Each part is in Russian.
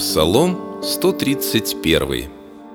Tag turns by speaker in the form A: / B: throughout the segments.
A: Псалом 131.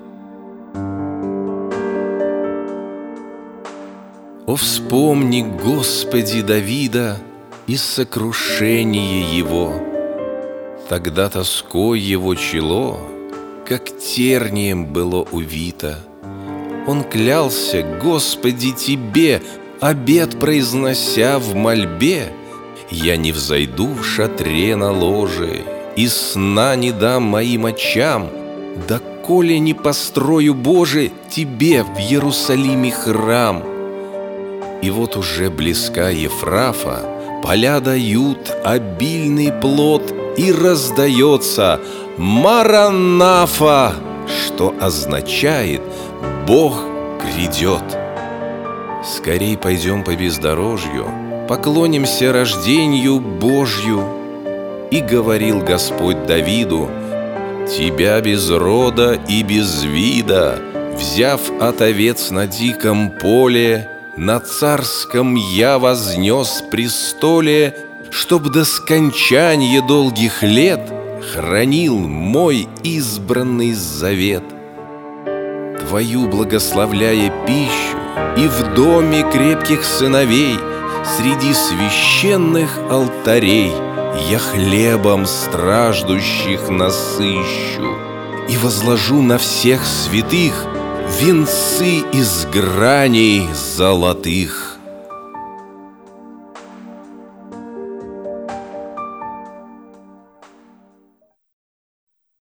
A: О, вспомни, Господи, Давида и сокрушение его. Тогда тоской его чело, как тернием было увито. Он клялся, Господи, Тебе, обет произнося в мольбе: я не взойду в шатре на ложе, и сна не дам моим очам, доколе не построю, Боже, Тебе в Иерусалиме храм. И вот уже близка Ефрафа, поля дают обильный плод, и раздается «Маранафа», что означает «Бог грядет». Скорей пойдем по бездорожью, поклонимся рождению Божью. И говорил Господь Давиду: «Тебя без рода и без вида, взяв от овец на диком поле, на царском я вознес престоле, чтоб до скончания долгих лет хранил мой избранный завет. Твою благословляя пищу и в доме крепких сыновей, среди священных алтарей я хлебом страждущих насыщу и возложу на всех святых венцы из граней золотых».